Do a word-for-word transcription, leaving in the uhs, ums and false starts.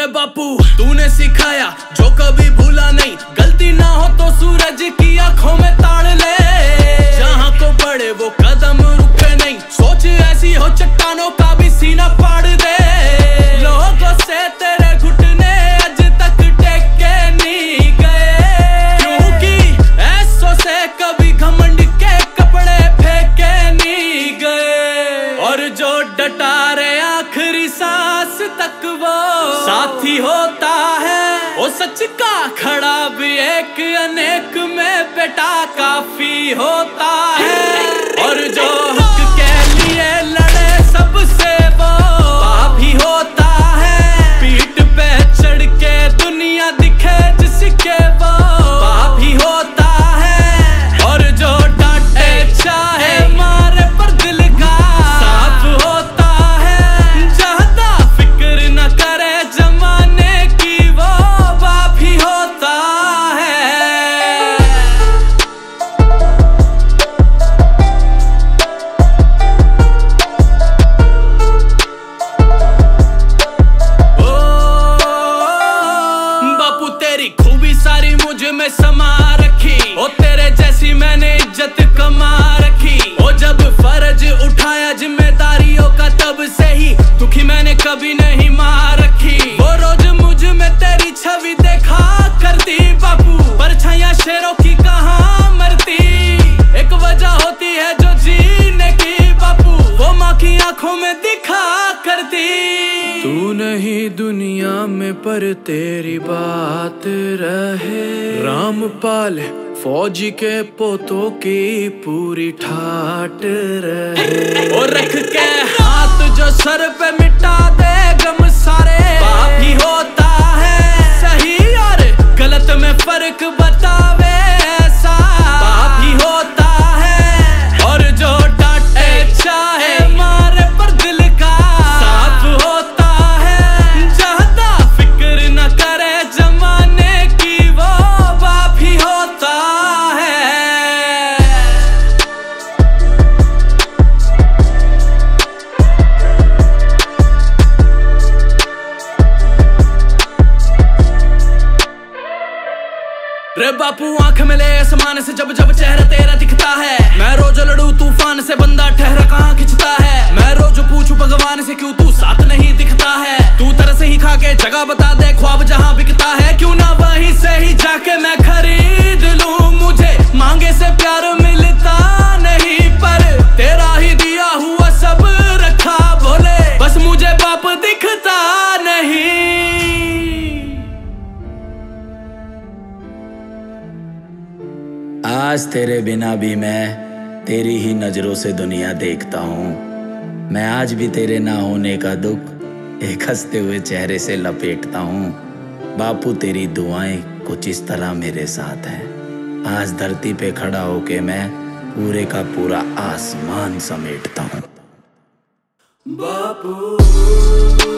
रे बापू तूने सिखाया जो कभी भूला नहीं, गलती ना हो तो सूरज की आंखों में ताड़ ले। जहाँ को बढ़े वो कदम रुके नहीं, सोच ऐसी हो चट्टानों का भी सीना फाड़ दे। लोगों से तेरे घुटने आज तक टेके नहीं गए, क्योंकि ऐसों से कभी घमंड के कपड़े फेंके नहीं गए। और जो डटा रे आखिरी सांस तक वो साथी होता है, वो सच का खड़ा भी एक अनेक में बेटा काफी होता है। और जो हक के लिए लड़े सबसे वो पापी होता है, पीठ पे चढ़ के दुनिया दिखे जिसके वो पापी होता है। और जो डांटे चाहे मारे पर दिल का साफ होता है, ज्यादा फिक्र न करे जमाने की वो बाप ही होता है। बापू तेरी खूबी सारी मुझ में समा रखी, ओ तेरे जैसी मैंने इज्जत कमा रखी। ओ जब फर्ज उठाया जिम्मेदारियों का तब से ही दुखी मैंने कभी नहीं मार रखी। वो रोज मुझ में तेरी छवि देखा करती बापू, परछाइयां शेरों की कहाँ मरती। एक वजह होती है जो जीने की बापू, वो माँ की आंखों में दिखा करती। तू नहीं दुनिया में पर तेरी बात रहे, रामपाल फौजी के पोतों की पूरी ठाट रहे। और रख के हाथ जो सर पे मिटा दे गम सारे पाप ही होता है, सही और गलत में फर्क बतावे ऐसा पाप ही होता है। और जो डांटे चाहे मारे पर दिल का साफ होता है, ज्यादा फिक्र न करे जमाने की वो बाप ही होता है। रे बापू आंख मिले आसमान से जब जब चेहरा तेरा दिखता है, मैं रोज लड़ू तूफान से बंदा ठहरा कहाँ खिंचता है। मैं रोज पूछू भगवान से क्यों तू साथ नहीं दिखता है, तू तरह से ही खा के जगह बता दे ख्वाब जहाँ बिकता है। क्यों ना वहीं से ही जाके मैं खरीद लूं, मुझे मांगे से प्यार मिलता नहीं पर तेरा ही दिया हुआ सब रखा भोले, बस मुझे बाप दिखता नहीं। आज तेरे बिना भी मैं तेरी ही नजरों से दुनिया देखता हूँ। मैं आज भी तेरे ना होने का दुख एक हंसते हुए चेहरे से लपेटता हूँ। बापू तेरी दुआएं कुछ इस तरह मेरे साथ हैं। आज धरती पे खड़ा होके मैं पूरे का पूरा आसमान समेटता हूँ। बापू